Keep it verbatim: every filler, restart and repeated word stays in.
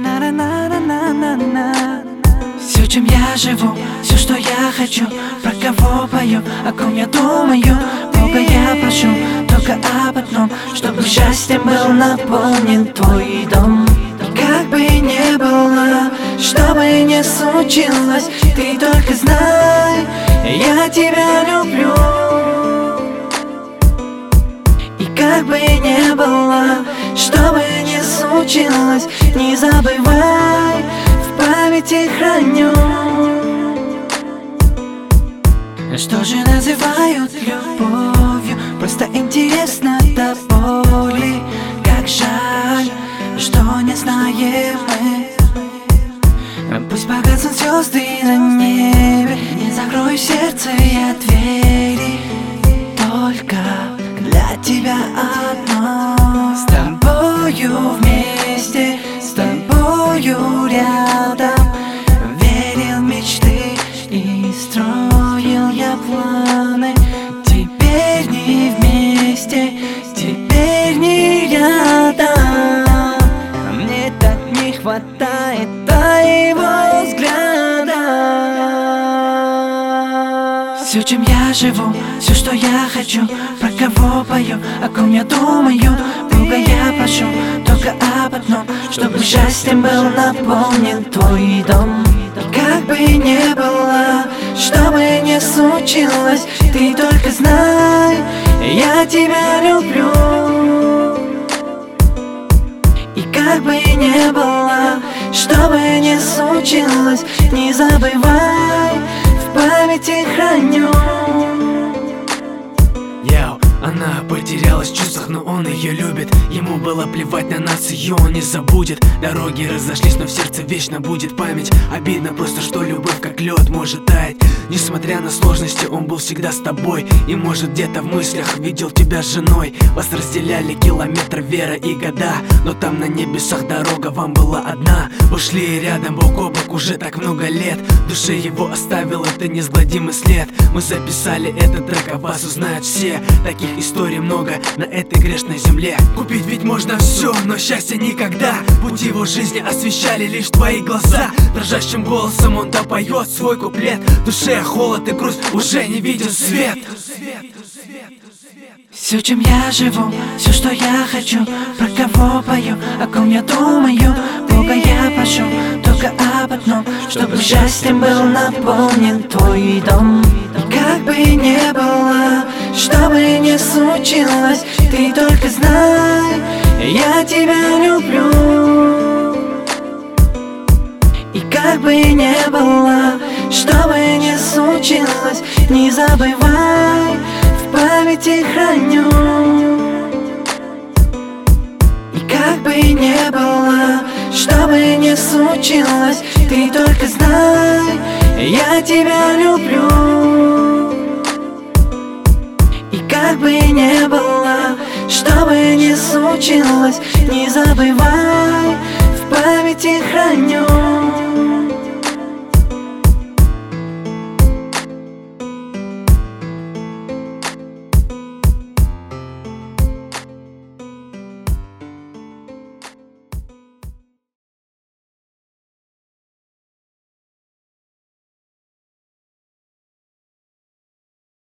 Все, чем я живу, все, что я хочу, про кого пою, о ком я думаю. Бога я прошу только об одном, чтобы счастьем был наполнен твой дом. Как бы ни было, что бы ни случилось, ты только знай, я тебя люблю. И как бы ни было, что бы ни случилось, не забывай, в памяти храню. Что же называют любовью? Просто интересно до боли. Как жаль, что не знаем мы. Пусть погаснут звезды на небе, не закрою сердце я двери. Только для тебя одно. С тобою вместе, с тобою рядом. Верил в мечты и строил я планы. Теперь не вместе, теперь не рядом. Мне так не хватает твоего взгляда. Все, чем я живу, все, что я хочу, про кого пою, о ком я думаю. Бога я прошу только об одном, чтобы счастьем был наполнен твой дом. Как бы ни было, что бы ни случилось, ты только знай, я тебя люблю. И как бы ни было, что бы ни случилось, не забывай, в памяти храню. Яу, она потерялась в чувствах, но он ее любит. Ему было плевать на нас, ее он не забудет. Дороги разошлись, но в сердце вечно будет память. Обидно просто, что любовь как лед может таять. Несмотря на сложности, он был всегда с тобой. И может где-то в мыслях видел тебя с женой. Вас разделяли километры, вера и года, но там на небесах дорога вам была одна. Вы шли рядом бок о бок уже так много лет. В душе его оставил это неизгладимый след. Мы записали этот трек, а вас узнают все. Таких историй много на этой грешной земле. Купить ведь можно все, но счастья никогда. Путь его жизни освещали лишь твои глаза. Дрожащим голосом он допоет свой куплет. В душе холод и грусть, уже не виден свет. Все, чем я живу, все, что я хочу, про кого пою, о ком я думаю. Бога я прошу только об одном, чтобы счастьем был наполнен твой дом. Как бы ни было, что бы ни случилось, ты только знай, я тебя люблю. И как бы ни было, что бы ни случилось, не забывай, в памяти храню. И как бы ни было, что бы ни случилось, ты только знай, я тебя люблю. И как бы ни было, что бы ни случилось, не забывай, в памяти храню.